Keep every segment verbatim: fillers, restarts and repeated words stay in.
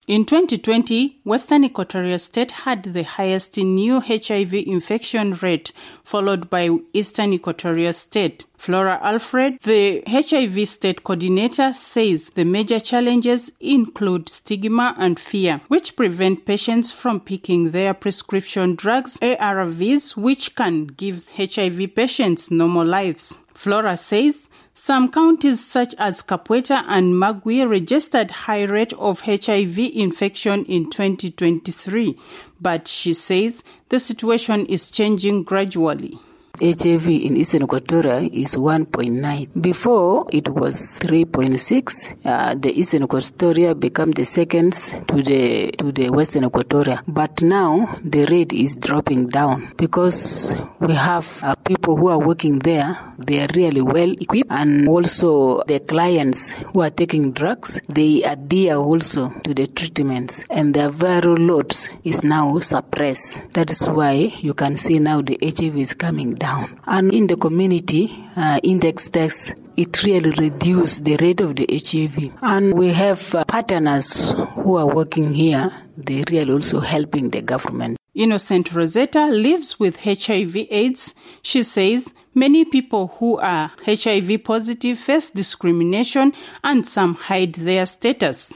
In twenty twenty, Western Equatoria State had the highest new H I V infection rate, followed by Eastern Equatoria State. Flora Alfred, the H I V state coordinator, says the major challenges include stigma and fear, which prevent patients from picking their prescription drugs, A R Vs, which can give H I V patients normal lives. Flora says some counties such as Kapweta and Magui registered high rate of H I V infection in twenty twenty-three, but she says the situation is changing gradually. H I V in Eastern Equatoria is one point nine. Before, it was three point six. Uh, the Eastern Equatoria became the second to the to the Western Equatoria. But now, the rate is dropping down because we have uh, people who are working there. They are really well equipped. And also, the clients who are taking drugs, they adhere also to the treatments. And their viral loads is now suppressed. That is why you can see now the H I V is coming down. And in the community, uh, index tests, it really reduced the rate of the H I V. And we have uh, partners who are working here. They really also helping the government. Innocent Rosetta lives with H I V AIDS. She says many people who are H I V positive face discrimination and some hide their status.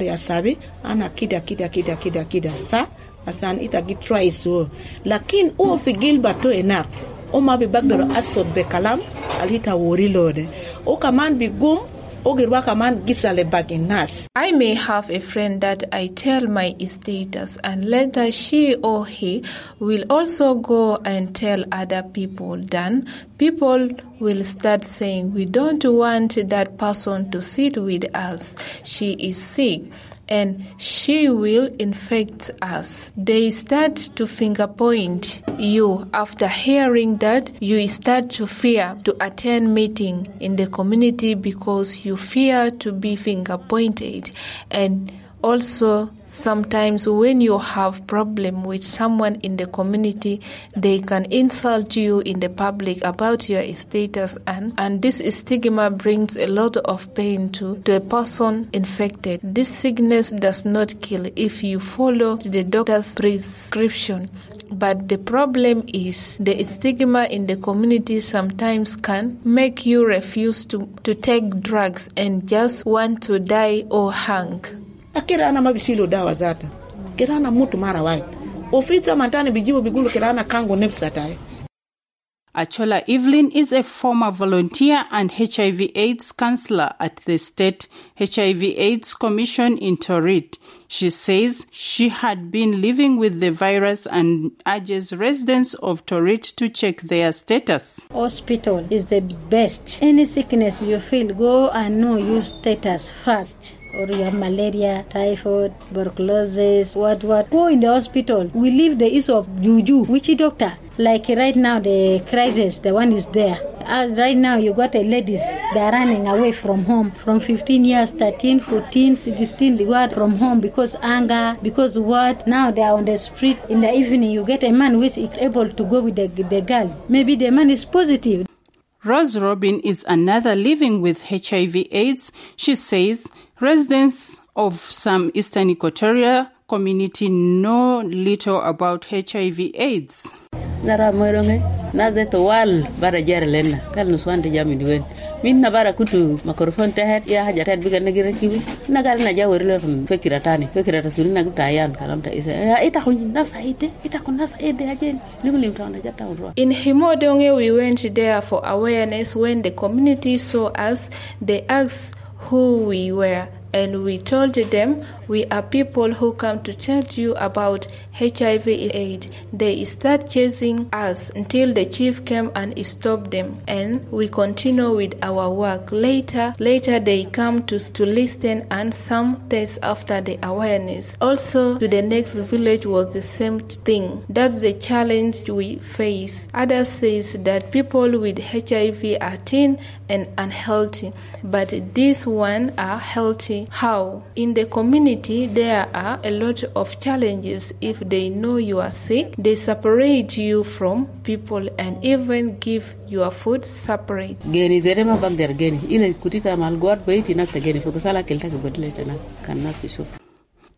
Ana kida kida kida kida kida sa asan itagi try so lakin o fi gilbato enak o ma be bagdoro asod be kalam alita wori lode o kaman bi gum o girwa kaman gisale bagin nas. I may have a friend that I tell my status and later she or he will also go and tell other people. Then people will start saying, we don't want that person to sit with us. She is sick and she will infect us. They start to finger point you. After hearing that, you start to fear to attend meeting in the community because you fear to be finger pointed. And also, sometimes when you have problem with someone in the community, they can insult you in the public about your status, and, and this stigma brings a lot of pain to, to a person infected. This sickness does not kill if you follow the doctor's prescription. But the problem is the stigma in the community sometimes can make you refuse to, to take drugs and just want to die or hang. Akira ana mabisilo dawa zata. Kira ana mutu mara white. Ofita mantane bijibu bigulu kira ana kango nepsatai. Achola Evelyn is a former volunteer and H I V AIDS counselor at the State H I V AIDS Commission in Torit. She says she had been living with the virus and urges residents of Torit to check their status. Hospital is the best. Any sickness you feel, go and know your status first. Or you have malaria, typhoid, tuberculosis, what, what. Go in the hospital. We leave the issue of juju. Which doctor? Like right now, the crisis, the one is there. As right now, you got a ladies, they're running away from home. From fifteen years, thirteen, fourteen, sixteen, they go from home because anger, because what? Now they are on the street. In the evening, you get a man who is able to go with the, the girl. Maybe the man is positive. Rose Robin is another living with H I V AIDS. She says residents of some Eastern Equatoria community know little about H I V AIDS. Nara moironge nazeto wal bara jarelena kal nuswante jamini wen min na bara kutu makorofon tehet ya haja tet bigan ngira kiwi nagal na jawri le fekira tani fekira tasuri na gutayan kalamta isa ya ita kun nasa ite ita kun nasa ide ajen limlim tawna jata ro. In Himodonge we went there for awareness. When the community saw us, they asked who we were, and we told them we are people who come to tell you about H I V AIDS. They start chasing us until the chief came and stopped them, and we continue with our work. Later, later they come to, to listen, and some tests after the awareness. Also, to the next village was the same thing. That's the challenge we face. Others says that people with H I V are thin and unhealthy, but these one are healthy. How? In the community, there are a lot of challenges. If they know you are sick, they separate you from people and even give your food separate. Geni zerema bagder geni ile kutita malgwat baiti nakta geni fokusala kelta ke bodle tana kanna fiso.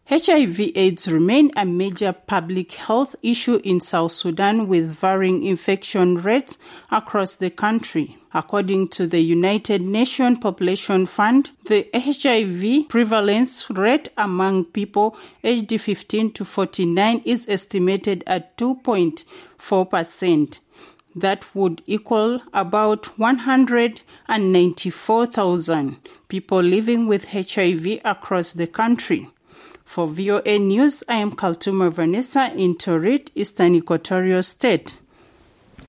H I V AIDS remain a major public health issue in South Sudan with varying infection rates across the country. According to the United Nations Population Fund, the H I V prevalence rate among people aged fifteen to forty-nine is estimated at two point four percent. That would equal about one hundred ninety-four thousand people living with H I V across the country. For V O A News, I am Kaltuma Vanessa in Torit, Eastern Equatorial State.